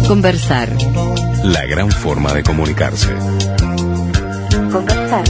Conversar. La gran forma de comunicarse. Conversar.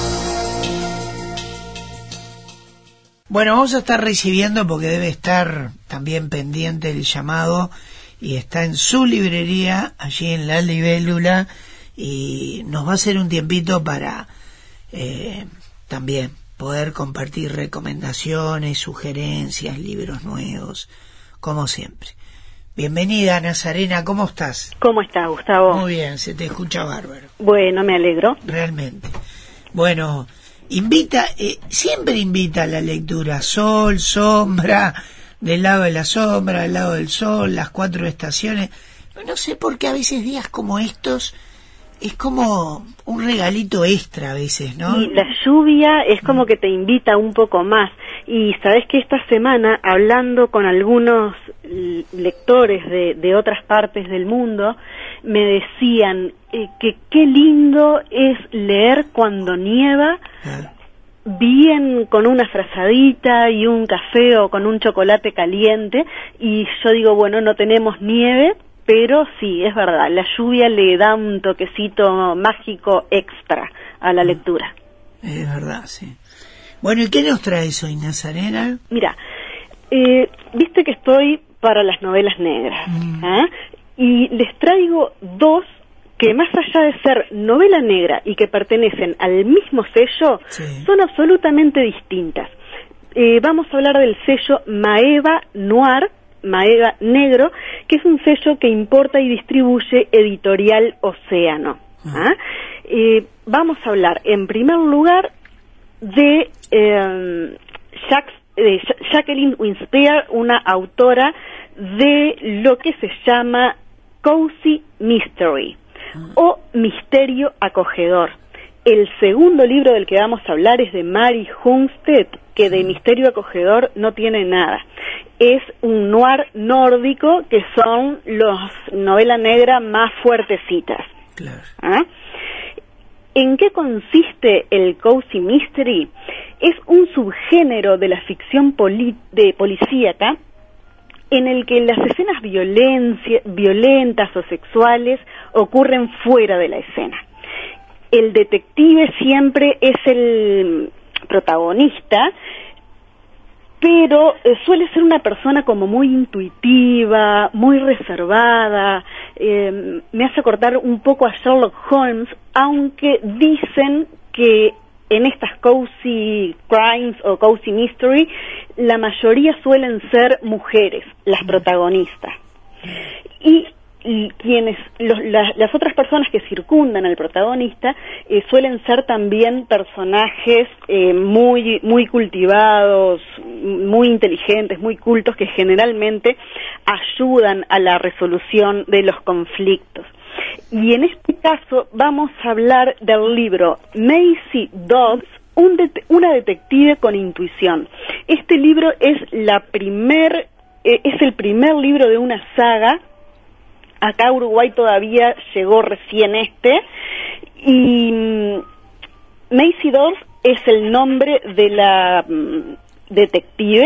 Bueno, vamos a estar recibiendo, porque debe estar también pendiente el llamado, y está en su librería, allí en La Libélula, y nos va a hacer un tiempito para también poder compartir recomendaciones, sugerencias, libros nuevos, como siempre. Bienvenida, Nazarena, ¿cómo estás? ¿Cómo estás, Gustavo? Muy bien, se te escucha bárbaro. Bueno, me alegro. Realmente. Bueno, siempre invita a la lectura: sol, sombra, del lado de la sombra, del lado del sol, las 4 estaciones. No sé por qué a veces días como estos es como un regalito extra a veces, ¿no? Y la lluvia es como que te invita un poco más. Y sabes que esta semana, hablando con algunos lectores de otras partes del mundo, me decían que qué lindo es leer cuando nieva, bien con una frazadita y un café o con un chocolate caliente. Y yo digo, bueno, no tenemos nieve, pero sí, es verdad, la lluvia le da un toquecito mágico extra a la lectura. Es verdad, sí. Bueno, ¿y qué nos traes hoy, Nazarena? Mira, viste que estoy para las novelas negras, y les traigo 2 que, más allá de ser novela negra y que pertenecen al mismo sello, sí, son absolutamente distintas. Vamos a hablar del sello Maeva Noir, Maeva Negro, que es un sello que importa y distribuye Editorial Océano. Vamos a hablar, en primer lugar, de Jacqueline Winspear, una autora de lo que se llama Cozy Mystery, o Misterio Acogedor. El segundo libro del que vamos a hablar es de Mary Hunstead, que de Misterio Acogedor no tiene nada. Es un noir nórdico, que son los novela negra más fuertecitas. Claro. ¿En qué consiste el Cozy Mystery? Es un subgénero de la ficción policíaca, en el que las escenas violentas o sexuales ocurren fuera de la escena. El detective siempre es el protagonista, pero suele ser una persona como muy intuitiva, muy reservada. Me hace acordar un poco a Sherlock Holmes, aunque dicen que en estas cozy crimes o cozy mystery, la mayoría suelen ser mujeres, las protagonistas. Y las otras personas que circundan al protagonista suelen ser también personajes muy cultivados, muy inteligentes, muy cultos, que generalmente ayudan a la resolución de los conflictos. Y en este caso vamos a hablar del libro Maisie Dobbs, una detective con intuición. Este libro es el primer libro de una saga. Acá a Uruguay todavía llegó recién y Maisie Dobbs es el nombre de la detective,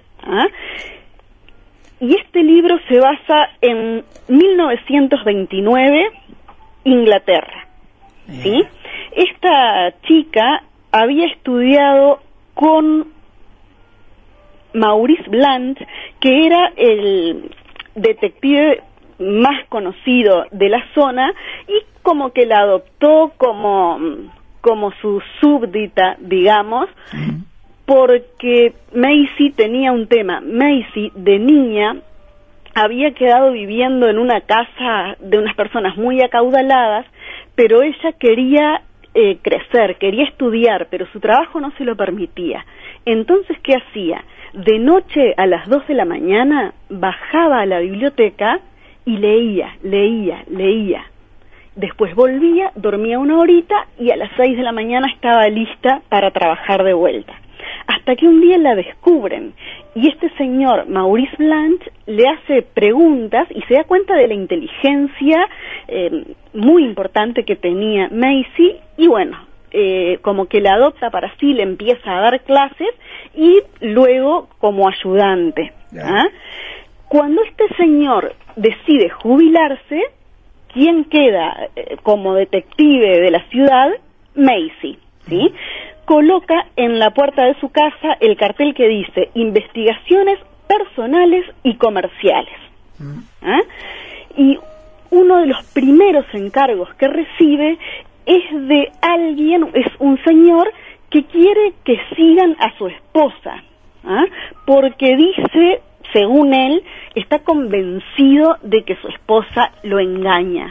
y este libro se basa en 1929, Inglaterra, ¿sí? Esta chica había estudiado con Maurice Blunt, que era el detective más conocido de la zona, y como que la adoptó como su súbdita, digamos, porque Maisie tenía un tema. Maisie, de niña, había quedado viviendo en una casa de unas personas muy acaudaladas, pero ella quería crecer, quería estudiar, pero su trabajo no se lo permitía. Entonces, ¿qué hacía? De noche, a las 2 de la mañana, bajaba a la biblioteca y leía. Después volvía, dormía una horita y a las 6 de la mañana estaba lista para trabajar de vuelta. Hasta que un día la descubren y este señor, Maurice Blunt, le hace preguntas y se da cuenta de la inteligencia muy importante que tenía Maisie, y bueno, como que la adopta para sí, le empieza a dar clases y luego como ayudante. Cuando este señor decide jubilarse, ¿quién queda como detective de la ciudad? Macy, ¿sí? Coloca en la puerta de su casa el cartel que dice investigaciones personales y comerciales. ¿Ah? Y uno de los primeros encargos que recibe es de alguien, es un señor que quiere que sigan a su esposa, ¿ah? Porque dice, según él, está convencido de que su esposa lo engaña.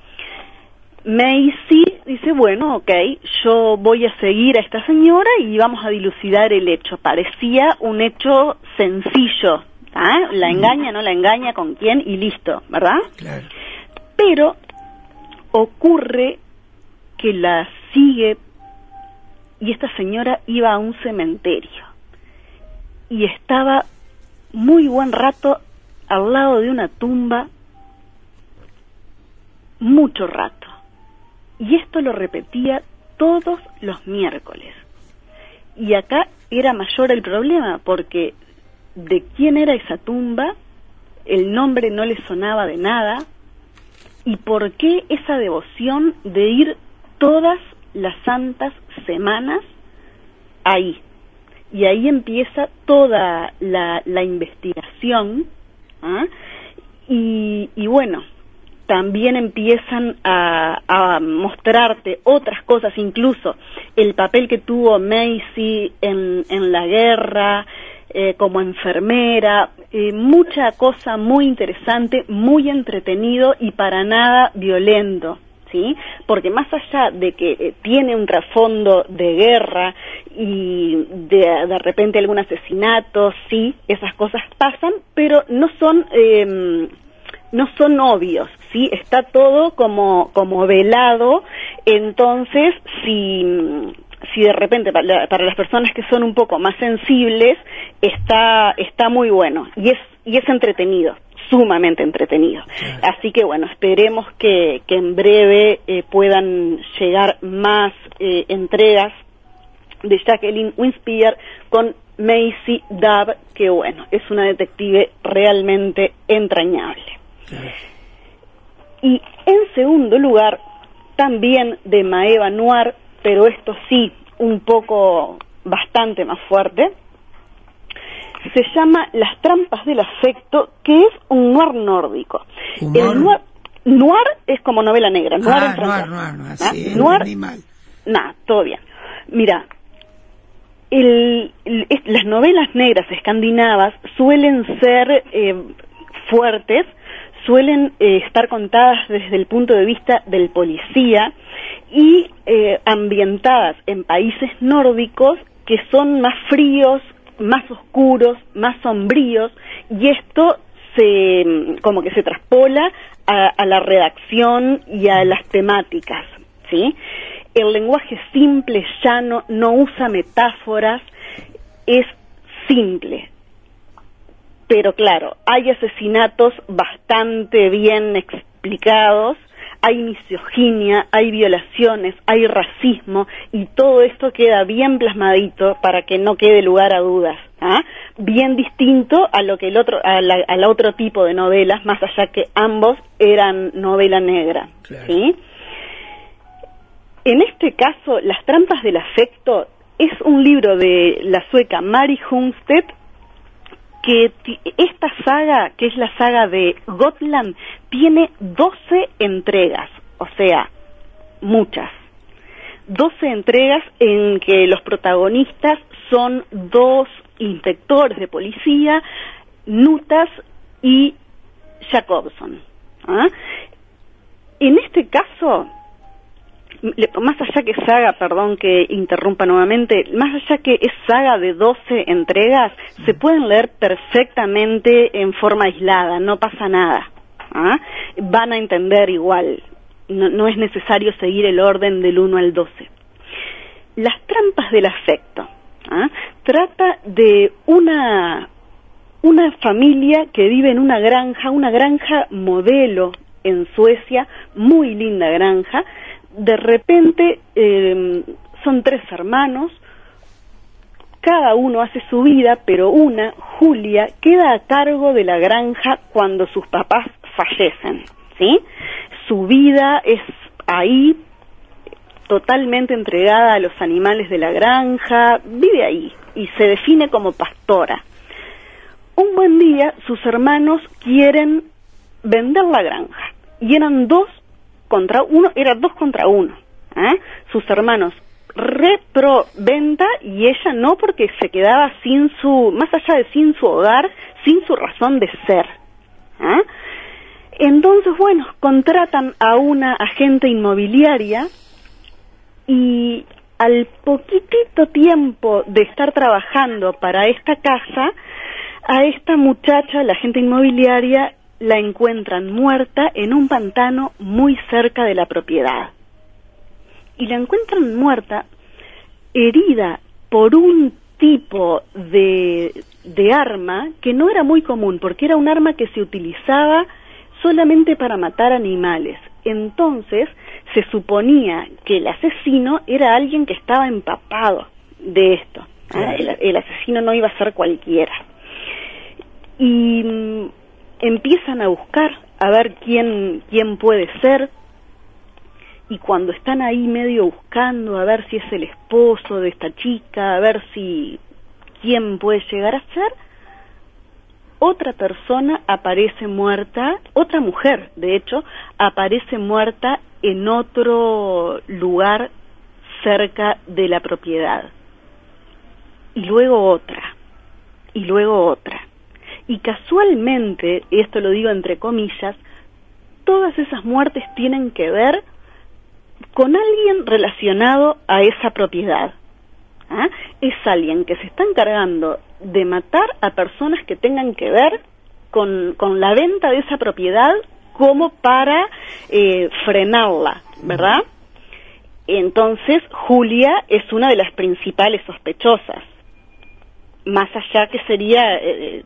Macy dice, bueno, ok, yo voy a seguir a esta señora y vamos a dilucidar el hecho. Parecía un hecho sencillo, ¿ah? La engaña, no la engaña, con quién y listo, ¿verdad? Claro. Pero ocurre que la sigue y esta señora iba a un cementerio y estaba muy buen rato al lado de una tumba, mucho rato. Y esto lo repetía todos los miércoles. Y acá era mayor el problema, porque de quién era esa tumba, el nombre no le sonaba de nada, y por qué esa devoción de ir todas las santas semanas ahí. Y ahí empieza toda la investigación, ¿ah? Y bueno, también empiezan a mostrarte otras cosas, incluso el papel que tuvo Macy en la guerra, como enfermera, mucha cosa muy interesante, muy entretenido y para nada violento, ¿sí? Porque más allá de que tiene un trasfondo de guerra y de repente algún asesinato, sí, esas cosas pasan, pero no son obvios, ¿sí? Está todo como velado. Entonces, si de repente para las personas que son un poco más sensibles, está muy bueno y es entretenido, sumamente entretenido. Así que bueno, esperemos que en breve puedan llegar más entregas de Jacqueline Winspear con Macy Dubb, que bueno, es una detective realmente entrañable. Y en segundo lugar, también de Maeva Noir, pero esto sí, un poco bastante más fuerte, se llama Las trampas del afecto, que es un noir nórdico. El noir es como novela negra. Noir, así, noir, nada, todo bien. Mira, las novelas negras escandinavas suelen ser fuertes, suelen estar contadas desde el punto de vista del policía y ambientadas en países nórdicos que son más fríos, más oscuros, más sombríos, y esto como que se traspola a la redacción y a las temáticas, ¿sí? El lenguaje simple, llano, no usa metáforas, es simple. Pero claro, hay asesinatos bastante bien explicados, hay misoginia, hay violaciones, hay racismo, y todo esto queda bien plasmadito para que no quede lugar a dudas, ¿ah? Bien distinto a lo que al otro tipo de novelas, más allá que ambos eran novela negra, claro. ¿Sí? En este caso, Las trampas del afecto es un libro de la sueca Mari Hunstedt, que esta saga, que es la saga de Gotland, tiene 12 entregas, o sea, muchas. 12 entregas en que los protagonistas son dos inspectores de policía, Nutas y Jacobson, ¿ah? En este caso, más allá que saga, perdón que interrumpa nuevamente, más allá que es saga de 12 entregas, se pueden leer perfectamente en forma aislada, no pasa nada, ¿ah? Van a entender igual, no es necesario seguir el orden del 1 al 12. Las trampas del afecto, ¿ah? Trata de una familia que vive en una granja modelo en Suecia, muy linda granja. De repente son 3 hermanos, cada uno hace su vida, pero Julia, queda a cargo de la granja cuando sus papás fallecen, ¿sí? Su vida es ahí, totalmente entregada a los animales de la granja, vive ahí y se define como pastora. Un buen día sus hermanos quieren vender la granja y eran dos contra uno, ¿eh? Sus hermanos repro venta y ella no, porque se quedaba más allá de sin su hogar, sin su razón de ser, ¿eh? Entonces, bueno, contratan a una agente inmobiliaria y al poquitito tiempo de estar trabajando para esta casa, a esta muchacha, la agente inmobiliaria, la encuentran muerta en un pantano muy cerca de la propiedad. Y la encuentran muerta, herida por un tipo de arma que no era muy común, porque era un arma que se utilizaba solamente para matar animales. Entonces se suponía que el asesino era alguien que estaba empapado de esto. Claro. El asesino no iba a ser cualquiera. Y empiezan a buscar a ver quién puede ser, y cuando están ahí medio buscando a ver si es el esposo de esta chica, a ver si quién puede llegar a ser, otra persona aparece muerta, otra mujer, de hecho, aparece muerta en otro lugar cerca de la propiedad. Y luego otra, y luego otra. Y casualmente, y esto lo digo entre comillas, todas esas muertes tienen que ver con alguien relacionado a esa propiedad. ¿Ah? Es alguien que se está encargando de matar a personas que tengan que ver con la venta de esa propiedad, como para frenarla, ¿verdad? Entonces Julia es una de las principales sospechosas, más allá que sería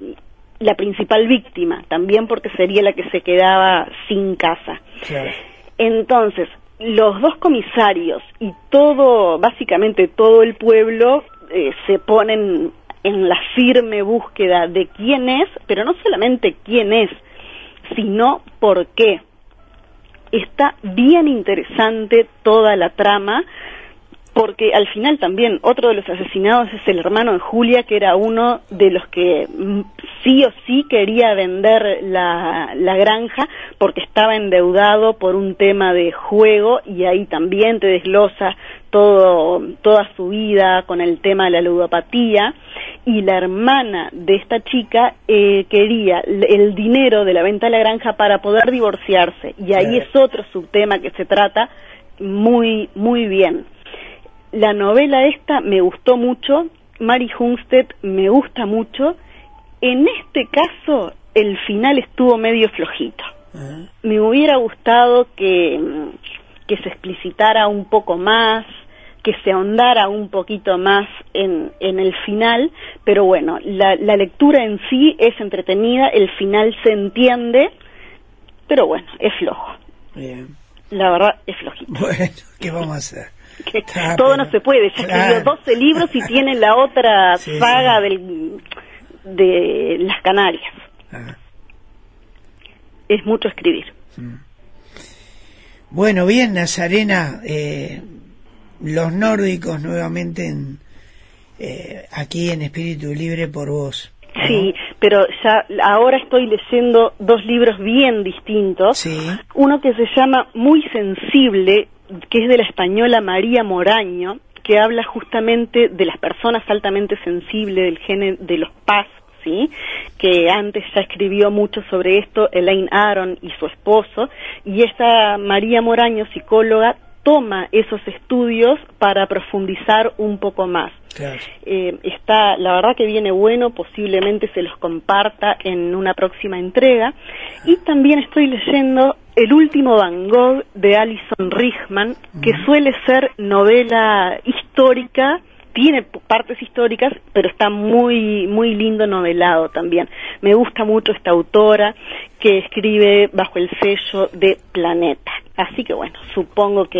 la principal víctima, también porque sería la que se quedaba sin casa. Claro. Entonces, los dos comisarios y básicamente todo el pueblo se ponen en la firme búsqueda de quién es, pero no solamente quién es, sino por qué. Está bien interesante toda la trama, porque al final también otro de los asesinados es el hermano de Julia, que era uno de los que sí o sí quería vender la granja porque estaba endeudado por un tema de juego, y ahí también te desglosa toda su vida con el tema de la ludopatía. Y la hermana de esta chica quería el dinero de la venta de la granja para poder divorciarse, y ahí es otro subtema que se trata muy, muy bien. La novela esta me gustó mucho, Mary Hunstead me gusta mucho. En este caso, el final estuvo medio flojito. Me hubiera gustado que se explicitara un poco más, que se ahondara un poquito más en el final, pero bueno, la lectura en sí es entretenida, el final se entiende, pero bueno, es flojo. Bien. La verdad, es flojito. Bueno, ¿qué vamos a hacer? Todo no se puede, ya escribió 12 libros y tiene la otra saga de las Canarias. Es mucho escribir. Bueno, bien, Nazarena, los nórdicos nuevamente aquí en Espíritu Libre por vos, ¿no? Sí, pero ya ahora estoy leyendo 2 libros bien distintos. Sí. Uno que se llama Muy Sensible, que es de la española María Moraño, que habla justamente de las personas altamente sensibles, del género de los PAS, ¿sí? Que antes ya escribió mucho sobre esto Elaine Aron y su esposo, y esta María Moraño, psicóloga, toma esos estudios para profundizar un poco más. Claro. La verdad que viene bueno, posiblemente se los comparta en una próxima entrega. Y también estoy leyendo El último Van Gogh de Alison Richman, que suele ser novela histórica, tiene partes históricas, pero está muy, muy lindo novelado también. Me gusta mucho esta autora, que escribe bajo el sello de Planeta. Así que bueno, supongo que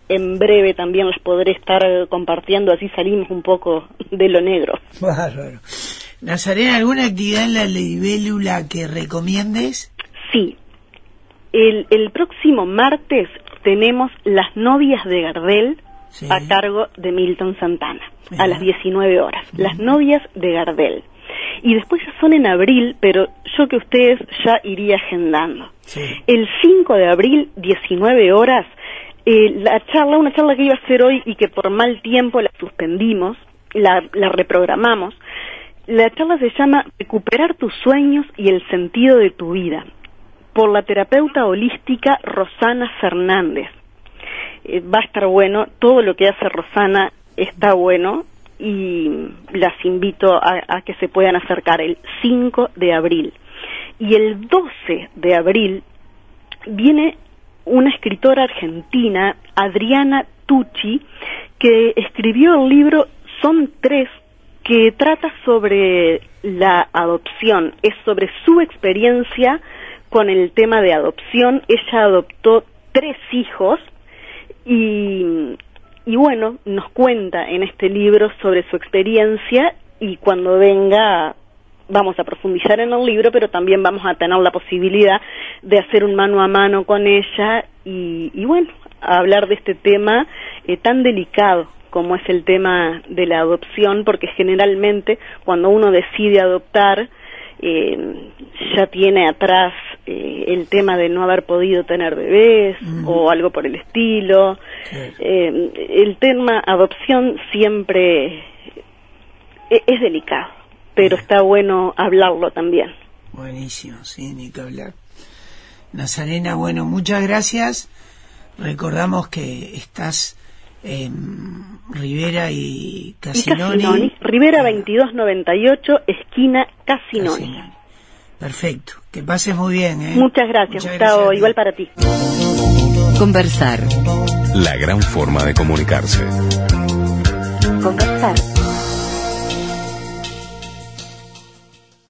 en breve también las podré estar compartiendo, así salimos un poco de lo negro. Bárbaro. Nazarena, ¿alguna actividad en la libélula que recomiendes? Sí. El próximo martes tenemos Las novias de Gardel, sí, a cargo de Milton Santana, a las 19 horas. Las novias de Gardel. Y después ya son en abril, pero yo que ustedes ya iría agendando. Sí. El 5 de abril, 19 horas, una charla que iba a ser hoy y que por mal tiempo la suspendimos, la reprogramamos. La charla se llama Recuperar tus sueños y el sentido de tu vida, por la terapeuta holística Rosana Fernández. Va a estar bueno, todo lo que hace Rosana está bueno, y las invito a que se puedan acercar el 5 de abril. Y el 12 de abril viene una escritora argentina, Adriana Tucci, que escribió el libro Son Tres, que trata sobre la adopción, es sobre su experiencia con el tema de adopción. Ella adoptó 3 hijos y bueno, nos cuenta en este libro sobre su experiencia, y cuando venga vamos a profundizar en el libro, pero también vamos a tener la posibilidad de hacer un mano a mano con ella y bueno, a hablar de este tema tan delicado como es el tema de la adopción, porque generalmente cuando uno decide adoptar ya tiene atrás el tema de no haber podido tener bebés o algo por el estilo. El tema adopción siempre es delicado, pero está bueno hablarlo también. Buenísimo, sí, ni que hablar. Nazarena, bueno, muchas gracias. Recordamos que estás en Rivera y Casinoni. Rivera 2298, esquina Casinoni. Perfecto, que pases muy bien. Muchas gracias, Gustavo, igual para ti. Conversar. La gran forma de comunicarse. Conversar.